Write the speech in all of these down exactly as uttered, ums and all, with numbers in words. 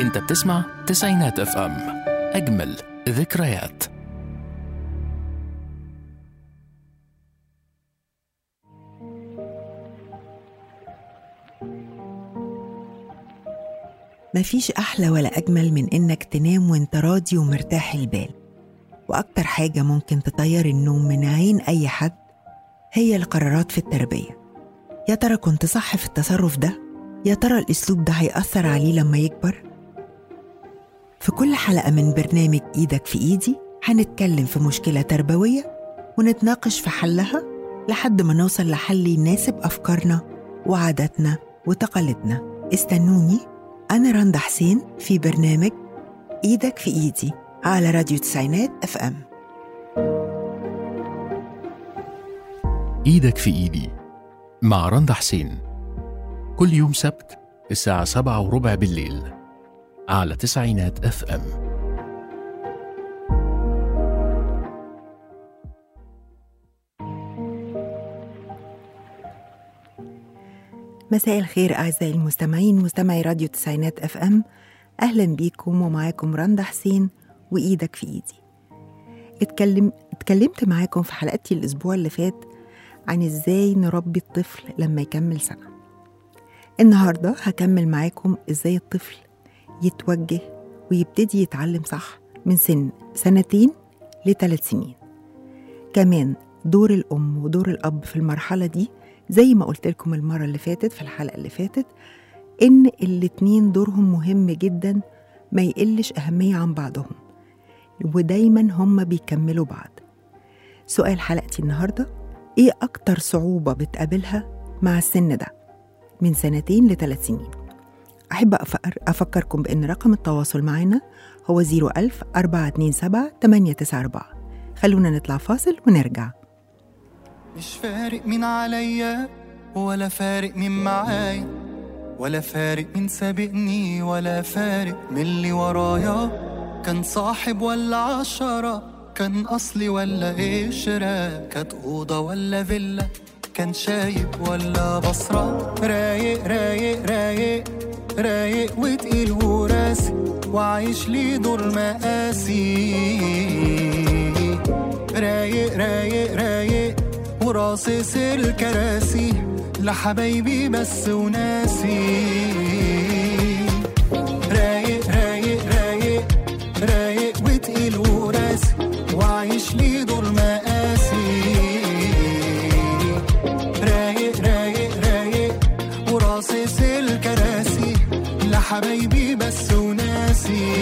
انت بتسمع تسعينات اف ام، اجمل ذكريات. مفيش أحلى ولا أجمل من إنك تنام وإنت راضي ومرتاح البال. وأكتر حاجة ممكن تطير النوم من عين أي حد هي القرارات في التربية. يا ترى كنت صح في التصرف ده؟ يا ترى الأسلوب ده هيأثر عليه لما يكبر؟ في كل حلقة من برنامج إيدك في إيدي هنتكلم في مشكلة تربوية ونتناقش في حلها لحد ما نوصل لحل يناسب أفكارنا وعاداتنا وتقاليدنا. استنوني، أنا رندا حسين في برنامج إيدك في إيدي على راديو تسعينات اف ام. إيدك في إيدي مع رندا حسين، كل يوم سبت الساعة سبعة وربع بالليل على تسعينات اف ام. مساء الخير أعزائي المستمعين، مستمعي راديو تسعينات اف ام. أهلا بيكم ومعاكم رندا حسين وإيدك في إيدي. اتكلم اتكلمت معاكم في حلقتي الأسبوع اللي فات عن إزاي نربي الطفل لما يكمل سنة. النهاردة هكمل معاكم إزاي الطفل يتوجه ويبتدي يتعلم صح من سن سنتين لثلاث سنين. كمان دور الأم ودور الأب في المرحلة دي، زي ما قلت لكم المرة اللي فاتت في الحلقة اللي فاتت، إن الاتنين دورهم مهم جدا، ما يقلش أهمية عن بعضهم، ودايما هم بيكملوا بعض. سؤال حلقتي النهاردة: إيه أكتر صعوبة بتقابلها مع السن ده من سنتين لثلاث سنين؟ أحب أفكركم بأن رقم التواصل معنا هو زيرو ألف أربعة اتنين سبعة تمانية تسعة أربعة. خلونا نطلع فاصل ونرجع. مش فارق مين عليا ولا فارق مين معايا، ولا فارق مين سابقني ولا فارق من اللي ورايا. كان صاحب ولا عشرة، كان أصلي ولا قشرة، كانت أوضة ولا فيلا، كان شايب ولا بصرة. رايق رايق رايق رايق وتقيل وراسي، وعايش لي دور مقاسي. رايق رايق رايق وراصص الكراسي، لحبايبي بس وناسي. رايق رايق رايق رايق وتقيل وراسي، وعايش لي دور مقاسي. رايق رايق رايق وراصص الكراسي، لحبايبي بس وناسي.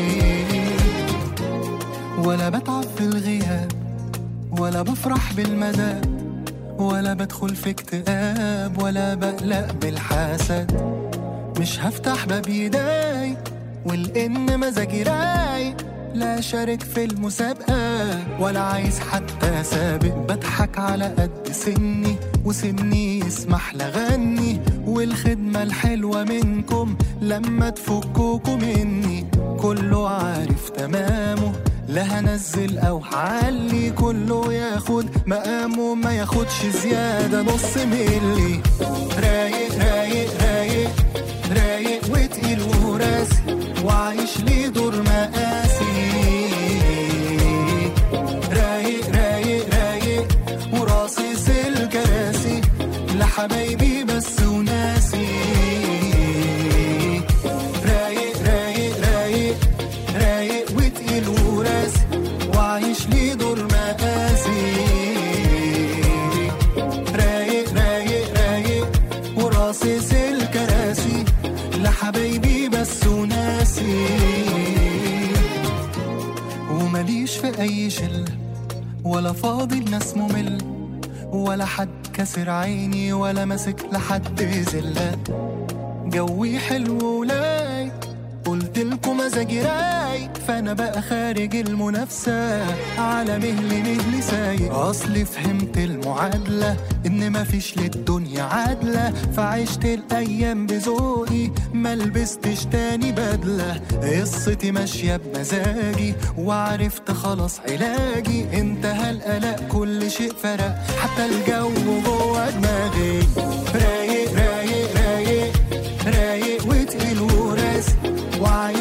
ولا بتعب في الغياب ولا بفرح بالمدى، ولا بدخل في اكتئاب ولا بقلق بالحسد. مش هفتح باب يداي والإن مزاجي رايق، لا شارك في المسابقة ولا عايز حتى سابق. بضحك على قد سني وسني يسمح لغني، والخدمة الحلوة منكم لما تفكوكوا مني. كله عارف تمامه، لا هنزل او هعلي، كله ياخد مقامه ما ياخدش زيادة نص ملي. رايق رايق رايق رايق وتقيل وراسي، وعايش لي دور مقاسي. رايق رايق رايق وراصص الكراسي، لحبايبي بس وناسي. رايق رايق رايق رايق وتقيل وراسي، وعايش لي دور مقاسي. رايق رايق رايق وراصص الكراسي، لحبايبي بس وناسي. ومليش في أي شلة ولا فاضي الناس ممل، ولا حد كسر عيني ولا مسك لحد زلة. جوي حلو ولاي، قلت لكم مزاجي رايق، فانا بقى خارج المنافسة على مهلي مهلي سايق. اصلي فهمت المعادلة ان مفيش للدنيا عادلة، فعشت الايام بذوقي ما لبستش تاني بدلة. قصتي ماشية بمزاجي وعرفت خلاص علاجي، انتهى القلق كل شيء فرق، حتى الجو جوه دماغي. رايق رايق رايق رايق وتقيل وراسي، وعايش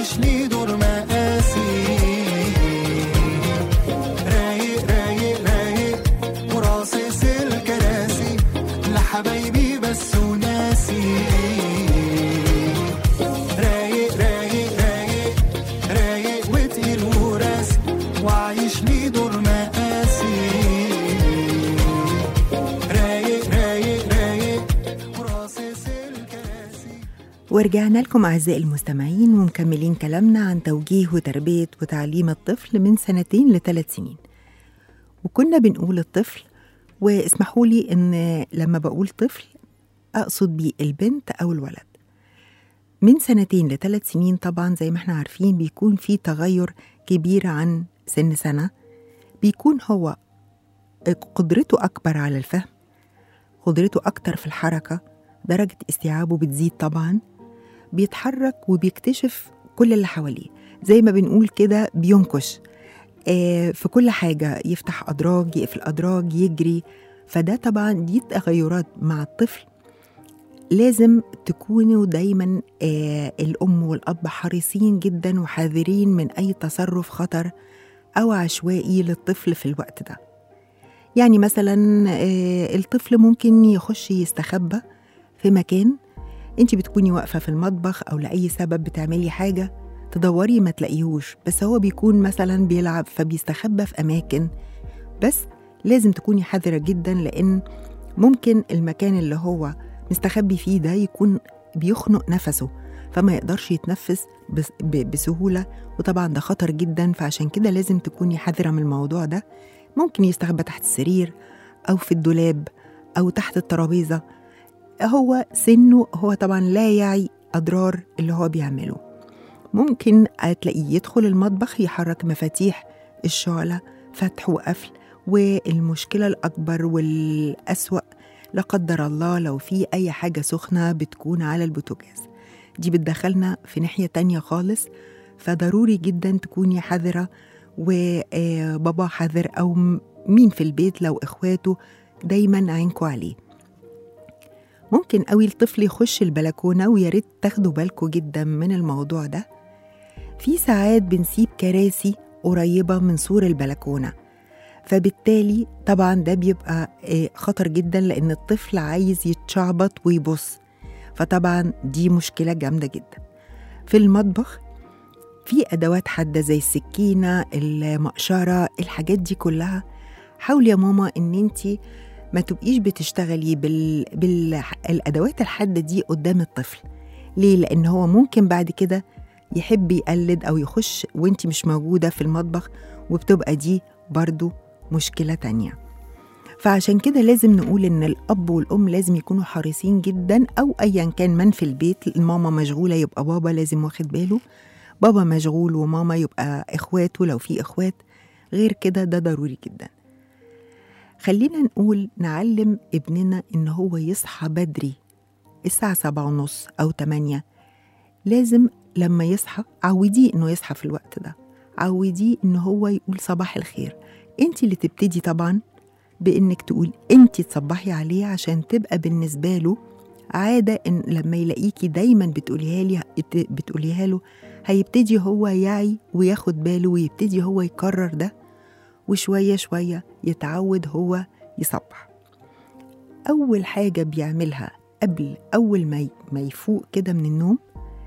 ورجعنا لكم أعزائي المستمعين ومكملين كلامنا عن توجيه وتربية وتعليم الطفل من سنتين لثلاث سنين. وكنا بنقول الطفل، واسمحوا لي إن لما بقول طفل أقصد بيه البنت أو الولد. من سنتين لثلاث سنين طبعا زي ما احنا عارفين بيكون في تغير كبير عن سن سنة، بيكون هو قدرته أكبر على الفهم، قدرته أكتر في الحركة، درجة استيعابه بتزيد طبعا، بيتحرك وبيكتشف كل اللي حواليه، زي ما بنقول كده بينكش آه في كل حاجة، يفتح أدراج، يقفل أدراج، يجري. فده طبعا دي تغيرات مع الطفل لازم تكونوا دايما آه الأم والأب حريصين جدا وحذرين من أي تصرف خطر أو عشوائي للطفل في الوقت ده. يعني مثلا آه الطفل ممكن يخش يستخبى في مكان، انت بتكوني واقفة في المطبخ أو لأي سبب بتعملي حاجة تدوري ما تلاقيهوش، بس هو بيكون مثلا بيلعب فبيستخبى في أماكن. بس لازم تكوني حذرة جدا، لأن ممكن المكان اللي هو مستخبي فيه ده يكون بيخنق نفسه فما يقدرش يتنفس بسهولة، وطبعا ده خطر جدا. فعشان كده لازم تكوني حذرة من الموضوع ده. ممكن يستخبى تحت السرير أو في الدولاب أو تحت الترابيزة. هو سنه هو طبعا لا يعي أضرار اللي هو بيعمله. ممكن تلاقيه يدخل المطبخ يحرك مفاتيح الشعلة فتح وقفل، والمشكلة الأكبر والأسوأ لا قدر الله لو في أي حاجة سخنة بتكون على البوتاجاز، دي بتدخلنا في ناحية تانية خالص. فضروري جدا تكوني حذرة، وبابا حذر أو مين في البيت لو إخواته دايما عينكوا عليه. ممكن قوي الطفل يخش البلكونة، وياريت تاخدوا بالكوا جدا من الموضوع ده. في ساعات بنسيب كراسي قريبة من سور البلكونة، فبالتالي طبعا ده بيبقى خطر جدا، لأن الطفل عايز يتشعبط ويبص، فطبعا دي مشكلة جامدة جدا. في المطبخ في أدوات حادة زي السكينة، المقشرة، الحاجات دي كلها حاولي يا ماما إن انتي ما تبقيش بتشتغلي بال... بالأدوات الحادة دي قدام الطفل. ليه؟ لأن هو ممكن بعد كده يحب يقلد أو يخش وانتي مش موجودة في المطبخ، وبتبقى دي برضو مشكلة تانية. فعشان كده لازم نقول إن الأب والأم لازم يكونوا حريصين جدا، أو أيا كان من في البيت. الماما مشغولة يبقى بابا لازم واخد باله، بابا مشغول وماما يبقى إخواته لو في إخوات. غير كده ده ضروري جدا. خلينا نقول نعلم ابننا إن هو يصحى بدري الساعة سبعة ونص أو تمانية. لازم لما يصحى عوديه إنه يصحى في الوقت ده، عوديه إنه هو يقول صباح الخير. أنت اللي تبتدي طبعا بإنك تقول أنت تصبحي عليه، عشان تبقى بالنسبة له عادة إن لما يلاقيكي دايما بتقوليها لي بتقوليها له هيبتدي هو يعي وياخد باله، ويبتدي هو يكرر ده، وشوية شوية يتعود هو يصبح. أول حاجة بيعملها قبل أول ما يفوق كده من النوم،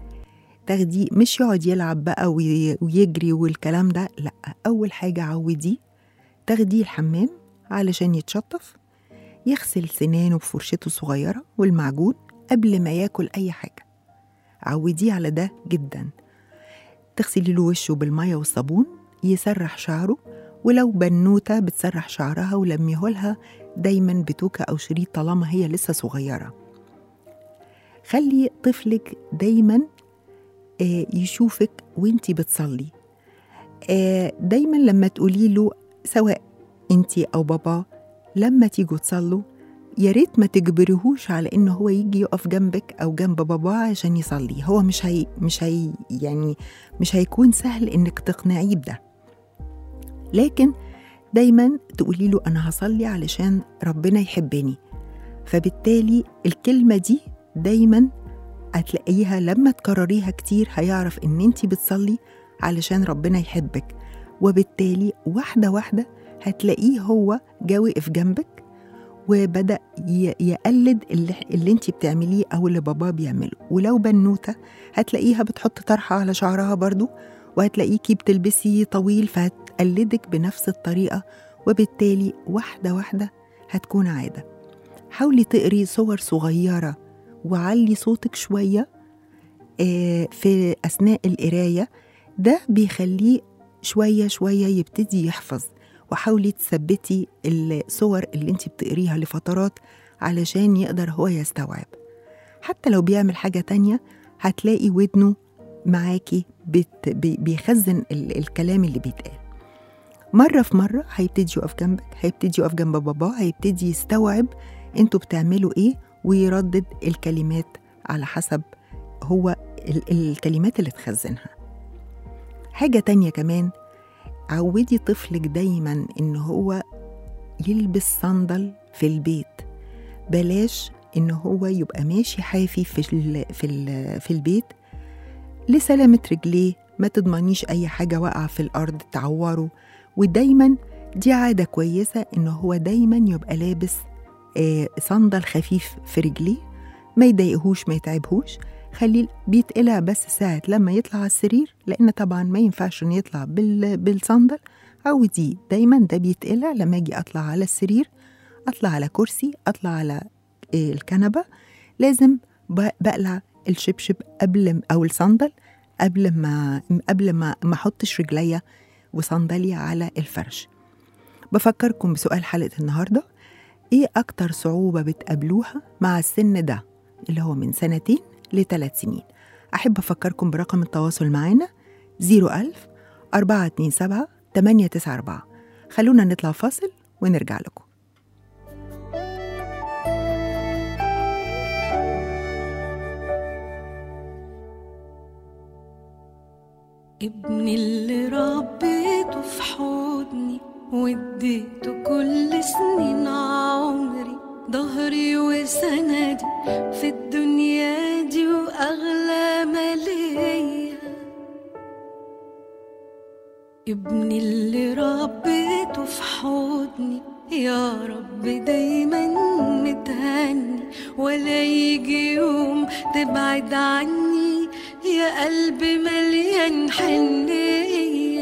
تاخديه مش يقعد يلعب بقى ويجري والكلام ده، لأ، أول حاجة عوديه تاخديه الحمام علشان يتشطف، يغسل سنانه بفرشته الصغيرة والمعجون قبل ما ياكل أي حاجة. عوديه على ده جدا. تغسلي له وشه بالمية والصابون، يسرح شعره، ولو بنوتة بتسرح شعرها ولميهولها دايما بتوكة أو شريط طالما هي لسه صغيرة. خلي طفلك دايما يشوفك وانتي بتصلي. دايما لما تقولي له، سواء انتي أو بابا، لما تيجوا تصلوا ياريت ما تجبريهوش على إنه هو يجي يقف جنبك أو جنب بابا عشان يصلي. هو مش هي مش هي يعني مش هيكون سهل إنك تقنعيه بده، لكن دايما تقولي له أنا هصلي علشان ربنا يحبني. فبالتالي الكلمة دي دايما هتلاقيها لما تكرريها كتير هيعرف إن انتي بتصلي علشان ربنا يحبك، وبالتالي واحدة واحدة هتلاقيه هو جا وقف جنبك وبدأ يقلد اللي, اللي انتي بتعمليه أو اللي بابا بيعمله. ولو بنوتة هتلاقيها بتحط طرحة على شعرها برضو، وهتلاقيكي بتلبسي طويل فهتقلدك بنفس الطريقة، وبالتالي واحدة واحدة هتكون عادة. حاولي تقري صور صغيرة وعلي صوتك شوية في أثناء القراية، ده بيخليه شوية شوية يبتدي يحفظ. وحاولي تثبتي الصور اللي انت بتقريها لفترات علشان يقدر هو يستوعب. حتى لو بيعمل حاجة تانية هتلاقي ودنه معاكي بت بيخزن ال الكلام اللي بيتقال. مرة في مرة هيبتدي يقف جنبك، هيبتدي يقف جنب باباه، هيبتدي يستوعب انتوا بتعملوا ايه ويردد الكلمات على حسب هو ال الكلمات اللي تخزنها. حاجة تانية كمان، عودي طفلك دايما إن هو يلبس صندل في البيت. بلاش إن هو يبقى ماشي حافي في, ال في, ال في البيت لسلامة رجليه، ما تضمنيش أي حاجة وقع في الأرض تعوره. ودايما دي عادة كويسة إن هو دايما يبقى لابس آه صندل خفيف في رجليه، ما يضايقهوش ما يتعبهوش. خليه بيتقلع بس ساعة لما يطلع على السرير، لأن طبعا ما ينفعش إن يطلع بالصندل. عودي دايما ده بيتقلع لما أجي أطلع على السرير، أطلع على كرسي، أطلع على الكنبة، لازم بقلع الشبشب قبل أو الصندل قبل ما قبل ما ما أحطش رجليا وصندلي على الفرش. بفكركم بسؤال حلقة النهاردة: إيه أكتر صعوبة بتقابلوها مع السن ده اللي هو من سنتين لثلاث سنين؟ أحب أفكركم برقم التواصل معنا زيرو ألف أربعة اتنين سبعة تمانية تسعة أربعة. خلونا نطلع فاصل ونرجع لكم. ابني اللي ربيته في حضني واديته كل سنين عمري، ظهري وسندي في الدنيا دي وأغلى ما ليا. ابني اللي ربيته في حضني يا رب دايما متهني، ولا يجي يوم تبعد عني يا قلبي مليان حنية.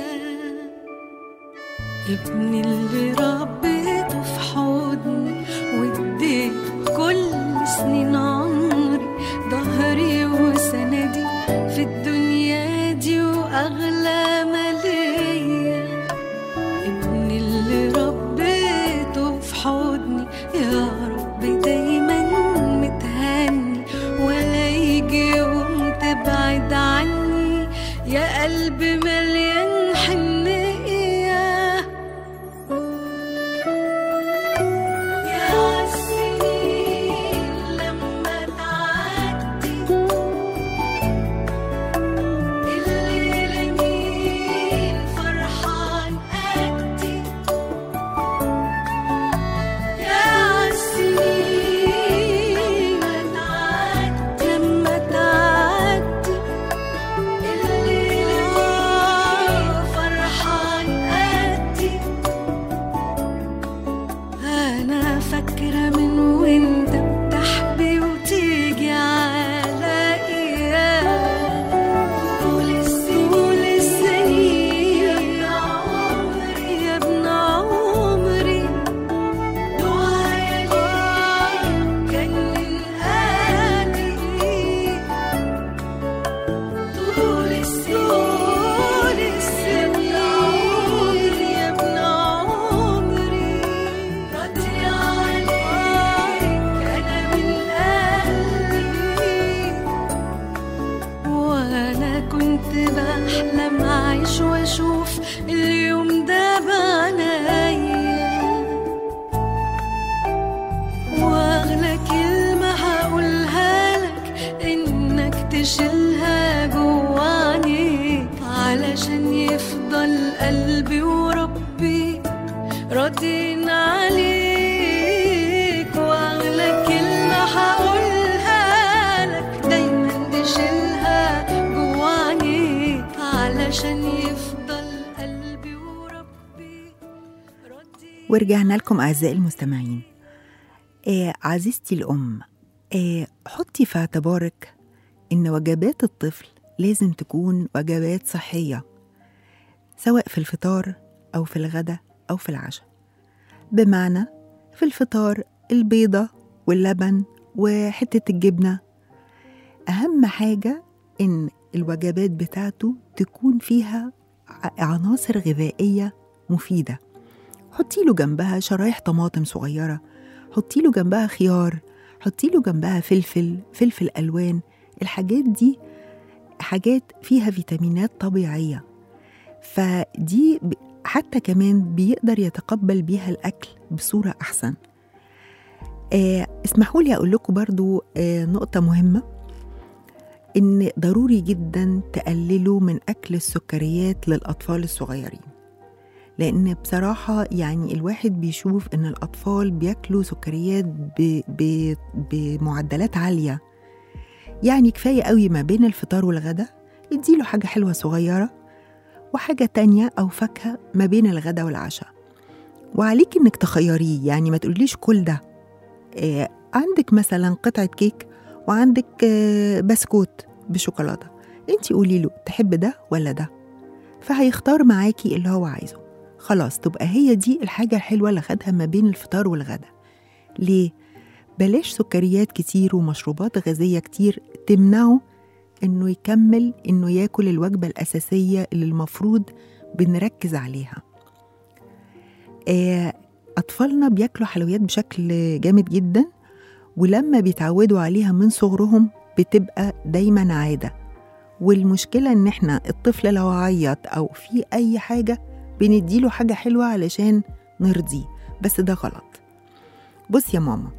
ابني اللي ربيته في حضني واديته كل سنين عمري، ظهري وسندي في الدنيا دي وأغلى ما ليا. ابني اللي ربيته في حضني يا رب دايما متهني، ولا يجي يوم تبعد عني يا قلبي مليان حنية. شيلها جواني علشان يفضل قلبي وربي راضين عليك. واغلى كلمة هقولها لك دايما دي شيلها جواني علشان يفضل قلبي وربي راضين. ورجعنا لكم أعزائي المستمعين. آه عزيزتي الأم، آه حطي في اعتبارك إن وجبات الطفل لازم تكون وجبات صحية، سواء في الفطار أو في الغداء أو في العشاء. بمعنى في الفطار البيضة واللبن وحتة الجبنة. أهم حاجة إن الوجبات بتاعته تكون فيها عناصر غذائية مفيدة. حطي له جنبها شرايح طماطم صغيرة، حطي له جنبها خيار، حطي له جنبها فلفل فلفل ألوان. الحاجات دي حاجات فيها فيتامينات طبيعية، فدي حتى كمان بيقدر يتقبل بيها الأكل بصورة أحسن. آه اسمحوا لي أقول لكم برضو آه نقطة مهمة، إن ضروري جدا تقللوا من أكل السكريات للأطفال الصغيرين، لأن بصراحة يعني الواحد بيشوف إن الأطفال بياكلوا سكريات ب... ب... بمعدلات عالية. يعني كفاية قوي ما بين الفطار والغدا اديله حاجة حلوة صغيرة وحاجة تانية أو فاكهة ما بين الغدا والعشاء، وعليك إنك تخيريه. يعني ما تقوليش كل ده. آه عندك مثلا قطعة كيك وعندك آه بسكوت بشوكولاتة، انتي قولي له تحب ده ولا ده، فهيختار معاكي اللي هو عايزه. خلاص تبقى هي دي الحاجة الحلوة اللي خدها ما بين الفطار والغدا. ليه؟ بلاش سكريات كتير ومشروبات غازية كتير تمنعه إنه يكمل إنه ياكل الوجبة الأساسية اللي المفروض بنركز عليها. أطفالنا بياكلوا حلويات بشكل جامد جدا، ولما بيتعودوا عليها من صغرهم بتبقى دايما عادة. والمشكلة إن إحنا الطفل لو عيط أو في أي حاجة بنديله حاجة حلوة علشان نرضيه، بس ده غلط. بص يا ماما،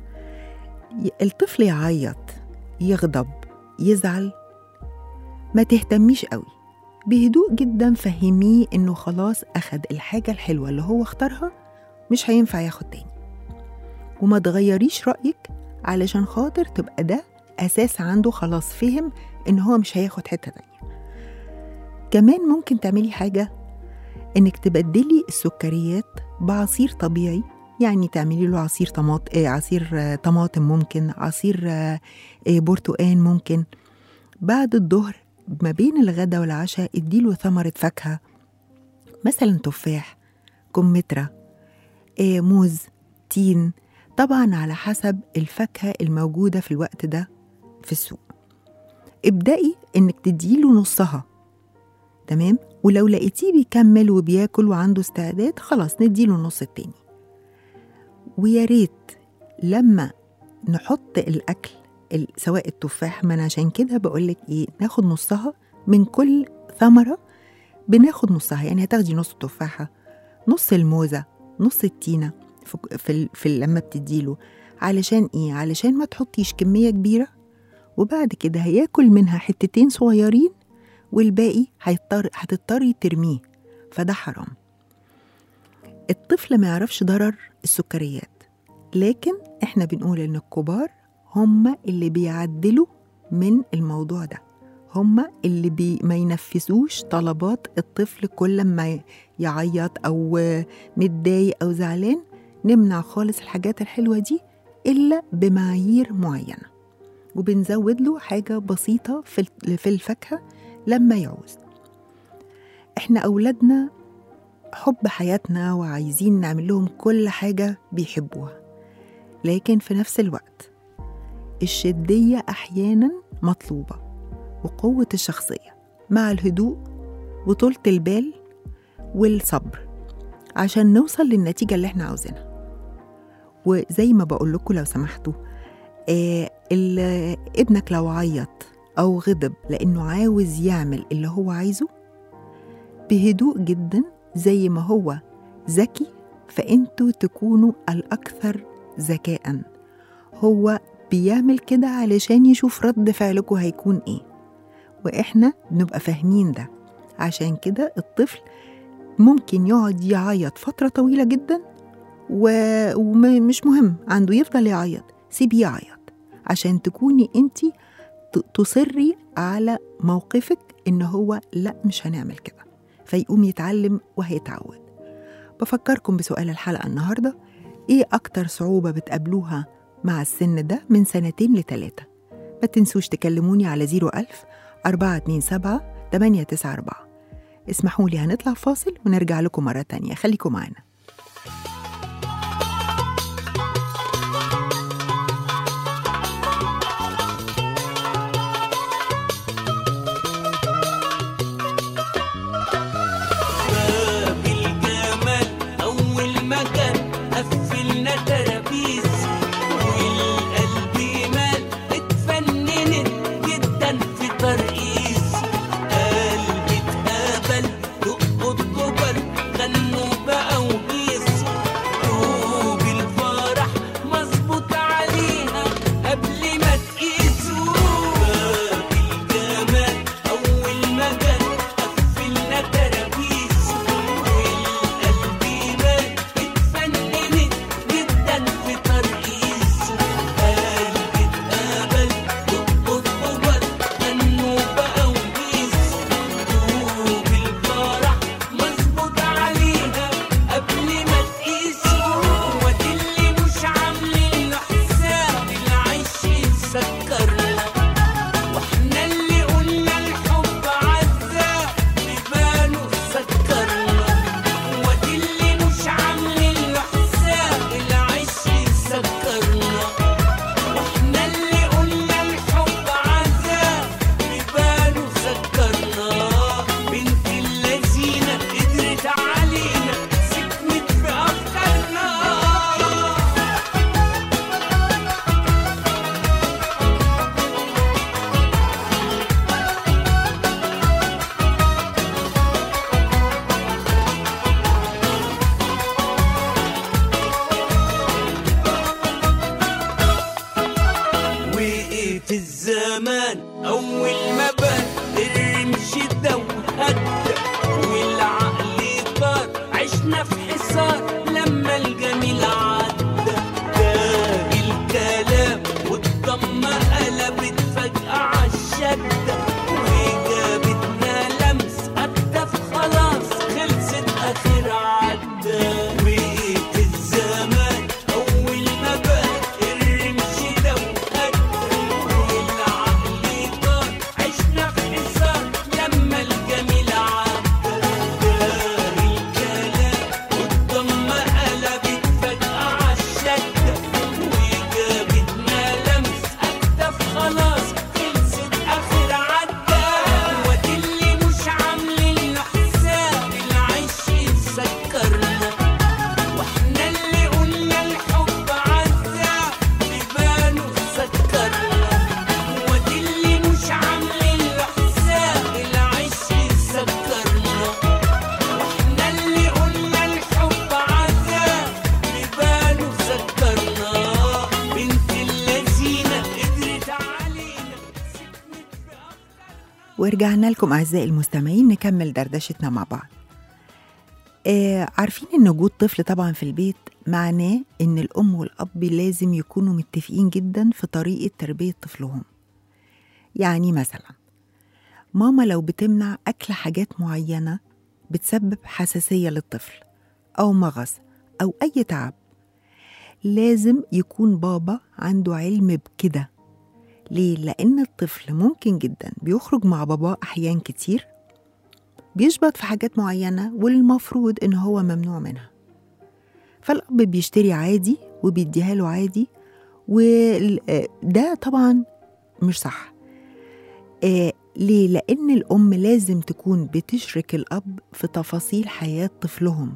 الطفل يعيط، يغضب، يزعل، ما تهتميش قوي، بهدوء جدا فهميه إنه خلاص أخد الحاجة الحلوة اللي هو اختارها، مش هينفع ياخد تاني. وما تغيريش رأيك علشان خاطر تبقى ده أساس عنده، خلاص فهم إن هو مش هياخد حتة تانية. كمان ممكن تعملي حاجة، إنك تبدلي السكريات بعصير طبيعي. يعني تعملي له عصير طماط آه عصير آه طماطم، ممكن عصير آه آه برتقان، ممكن بعد الظهر ما بين الغدا والعشاء اديله ثمرة فاكهة، مثلا تفاح، كمثرى، آه موز، تين، طبعا على حسب الفاكهة الموجودة في الوقت ده في السوق. ابدأي إنك تديله نصها، تمام؟ ولو لقيتيه بيكمل وبياكل وعنده استعداد، خلاص نديله النص التاني. ويا ريت لما نحط الأكل سواء التفاح، من عشان كده بقولك إيه، ناخد نصها من كل ثمرة، بناخد نصها. يعني هتاخدي نص التفاحة، نص الموزة، نص التينة في, في, في لما بتديله. علشان إيه؟ علشان ما تحطيش كمية كبيرة وبعد كده هياكل منها حتتين صغيرين والباقي هيضطر هتضطري ترميه، فده حرام. الطفل ما يعرفش ضرر السكريات، لكن احنا بنقول ان الكبار هم اللي بيعدلوا من الموضوع ده، هم اللي بي ما ينفذوش طلبات الطفل. كل ما يعيط او متضايق او زعلان نمنع خالص الحاجات الحلوة دي إلا بمعايير معينة، وبنزود له حاجة بسيطة في الفاكهة لما يعوز. احنا أولادنا حب حياتنا وعايزين نعمل لهم كل حاجة بيحبوها، لكن في نفس الوقت الشدية أحيانا مطلوبة، وقوة الشخصية مع الهدوء وطولة البال والصبر عشان نوصل للنتيجة اللي احنا عاوزينها. وزي ما بقول لكم لو سمحتوا، آه ابنك لو عيط أو غضب لأنه عاوز يعمل اللي هو عايزه، بهدوء جدا زي ما هو ذكي، فأنتوا تكونوا الأكثر ذكاء. هو بيعمل كده علشان يشوف رد فعلكم هيكون إيه، وإحنا بنبقى فاهمين ده. عشان كده الطفل ممكن يقعد يعيط فترة طويلة جدا ومش مهم عنده يفضل يعيط، سيبيه يعيط عشان تكوني انتي تصري على موقفك إن هو لا مش هنعمل كده، فيقوم يتعلم وهيتعود. بفكركم بسؤال الحلقة النهاردة، إيه أكتر صعوبة بتقابلوها مع السن ده من سنتين لتلاتة؟ ما تنسوش تكلموني على زيرو ألف أربعة اتنين سبعة تمانية تسعة أربعة. اسمحوا لي هنطلع فاصل ونرجع لكم مرة تانية، خليكم معنا. الزمان أول ما بان الرمش ده وهدى والعقل طار عشنا في حصار لما الجميل عدى. تاج الكلام والضمة قلبت فجأة عالشدة وجابتنا لمس أكتف خلاص خلصت آخر عدى. وقت الزمان أول ما بان الرمش ده وهدى والعقل طار عشنا في حصار لما الجميل عدى. دار الكلام والضمة قلبت فجأة عالشدة وجابتنا لمس أكتف خلاص خلصت آخر عدى. وادي اللي مش عاملين له حساب العيش يسكرنا واحنا اللي قلنا الحب عذاب بيبانوا سكرنا. وادي اللي مش عاملين له حساب العيش يسكرنا واحنا اللي قلنا الحب عذاب بيبانوا سكرنا. بنت اللذينة قدرت علينا سكنت بأفكارنا. ورجعنا لكم أعزائي المستمعين نكمل دردشتنا مع بعض. آه عارفين إن وجود طفل طبعا في البيت معناه إن الأم والأب لازم يكونوا متفقين جدا في طريقة تربية طفلهم. يعني مثلا ماما لو بتمنع أكل حاجات معينة بتسبب حساسية للطفل أو مغص أو أي تعب، لازم يكون بابا عنده علم بكده. ليه؟ لأن الطفل ممكن جدا بيخرج مع باباه أحيان كتير بيشبط في حاجات معينة والمفروض إن هو ممنوع منها، فالأب بيشتري عادي وبيديها له عادي، وده طبعا مش صح. آه ليه؟ لأن الأم لازم تكون بتشرك الأب في تفاصيل حياة طفلهم،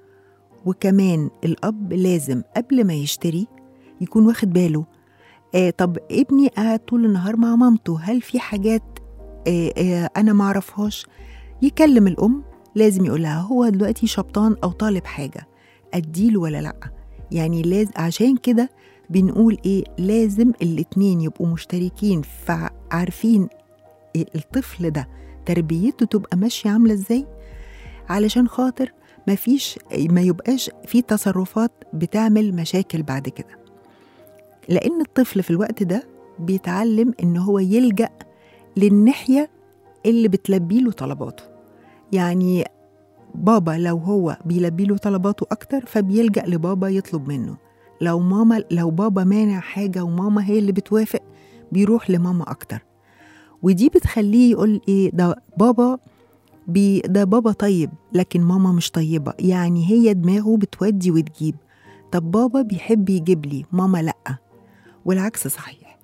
وكمان الأب لازم قبل ما يشتري يكون واخد باله. آه طب ابني قاعد طول النهار مع مامته، هل في حاجات آه آه أنا معرفهاش؟ يكلم الأم، لازم يقولها هو دلوقتي شبطان أو طالب حاجة أديله ولا لأ. يعني لازم، عشان كده بنقول إيه، لازم الاتنين يبقوا مشتركين فعارفين الطفل ده تربيته تبقى ماشية عاملة إزاي، علشان خاطر ما فيش ما يبقاش في تصرفات بتعمل مشاكل بعد كده. لأن الطفل في الوقت ده بيتعلم إن هو يلجأ للناحية اللي بتلبي له طلباته. يعني بابا لو هو بيلبي له طلباته أكتر فبيلجأ لبابا يطلب منه، لو ماما لو بابا مانع حاجة وماما هي اللي بتوافق بيروح لماما أكتر. ودي بتخليه يقول إيه، ده بابا بي ده بابا طيب لكن ماما مش طيبة، يعني هي دماغه بتودي وتجيب. طب بابا بيحب يجيب لي، ماما لأ، والعكس صحيح.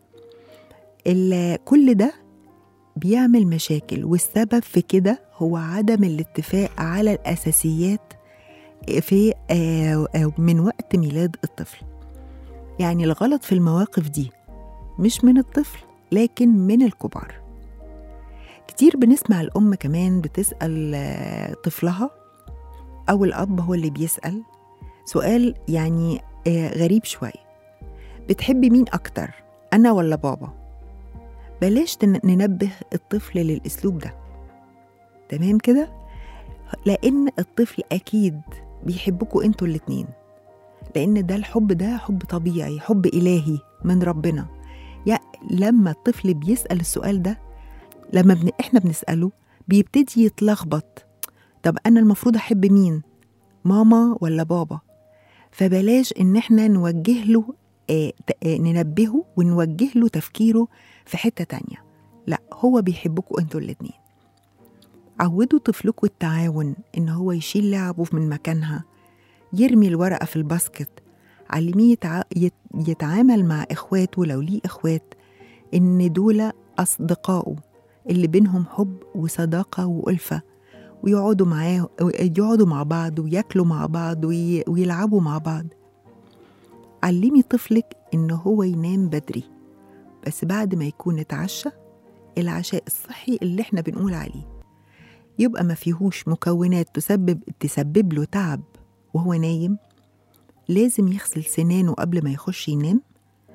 كل ده بيعمل مشاكل، والسبب في كده هو عدم الاتفاق على الأساسيات في من وقت ميلاد الطفل. يعني الغلط في المواقف دي مش من الطفل لكن من الكبار. كتير بنسمع الأم كمان بتسأل طفلها أو الأب هو اللي بيسأل سؤال يعني غريب شوية، بتحبي مين أكتر، أنا ولا بابا؟ بلاش ننبه الطفل للأسلوب ده، تمام كده؟ لأن الطفل أكيد بيحبكوا أنتوا الاتنين، لأن ده الحب ده حب طبيعي، حب إلهي من ربنا. يعني لما الطفل بيسأل السؤال ده، لما بن... إحنا بنسأله بيبتدي يتلخبط، طب أنا المفروض أحب مين، ماما ولا بابا؟ فبلاش إن إحنا نوجه له آه... آه... ننبهه ونوجه له تفكيره في حتة تانية. لا، هو بيحبكوا أنتوا الاتنين. عودوا طفلكوا التعاون، إن هو يشيل لعبه من مكانها، يرمي الورقة في الباسكت، علميه يتع... يت... يتعامل مع إخواته لو ليه إخوات، إن دول أصدقائه اللي بينهم حب وصداقة وألفة، ويقعدوا معاه يقعدوا مع بعض وياكلوا مع بعض وي... ويلعبوا مع بعض. علمي طفلك إنه هو ينام بدري، بس بعد ما يكون اتعشى العشاء الصحي اللي احنا بنقول عليه، يبقى ما فيهوش مكونات تسبب تسبب له تعب وهو نايم. لازم يغسل سنانه قبل ما يخش ينام،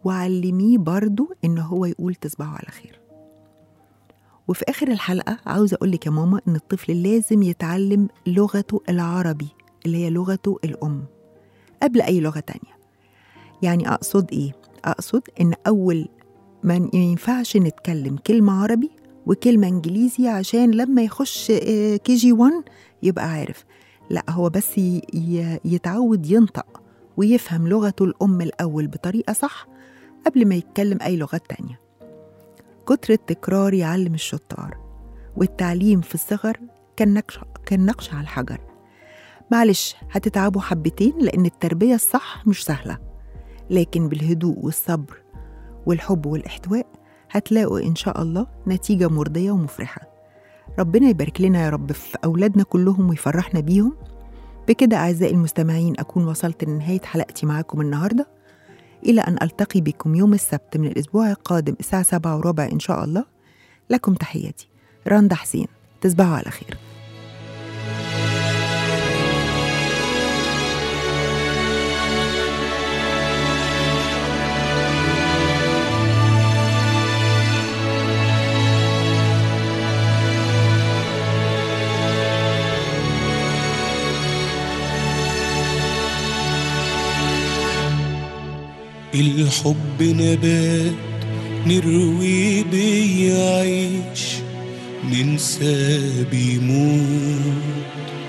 وعلميه برضو إن هو يقول تصبحوا على خير. وفي آخر الحلقة عاوزة أقولك يا ماما إن الطفل لازم يتعلم لغته العربي اللي هي لغته الأم قبل أي لغة تانية. يعني أقصد إيه؟ أقصد إن أول ما ينفعش نتكلم كلمة عربي وكلمة إنجليزي عشان لما يخش كي جي وان يبقى عارف. لا، هو بس يتعود ينطق ويفهم لغته الأم الأول بطريقة صح قبل ما يتكلم أي لغات تانية. كتر التكرار يعلم الشطار، والتعليم في الصغر كالنقش كالنقش على الحجر. معلش هتتعبوا حبتين لأن التربية الصح مش سهلة، لكن بالهدوء والصبر والحب والاحتواء هتلاقوا إن شاء الله نتيجة مرضية ومفرحة. ربنا يبارك لنا يا رب في أولادنا كلهم ويفرحنا بيهم. بكده أعزائي المستمعين أكون وصلت لنهاية حلقتي معاكم النهاردة، إلى أن ألتقي بكم يوم السبت من الأسبوع القادم الساعة سبعة وربع إن شاء الله. لكم تحياتي رندا حسين، تصبحوا على خير. الحب نبات نروي بيعيش، ننسى بيموت.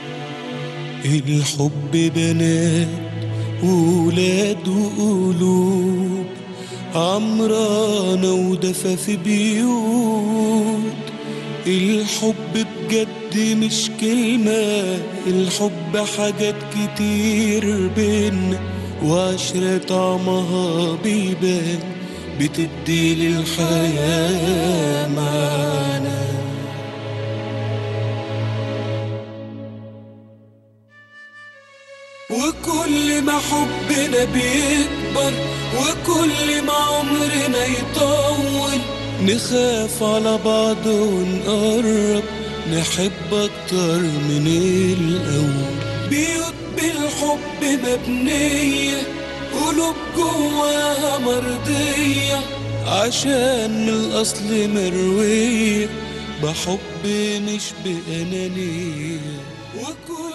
الحب بنات وولاد وقلوب، عمرانة ودفى في بيوت. الحب بجد مش كلمة، الحب حاجات كتير بينا، وعشرة طعمها بيبان بتدي للحياة معانا. وكل ما حبنا بيكبر، وكل ما عمرنا يطول، نخاف على بعض ونقرب، نحب أكتر من الأول. بيوت بالحب مبنية، قلوب جواها مرضية، عشان من الأصل مروية، بحب مش بأنانية. وكل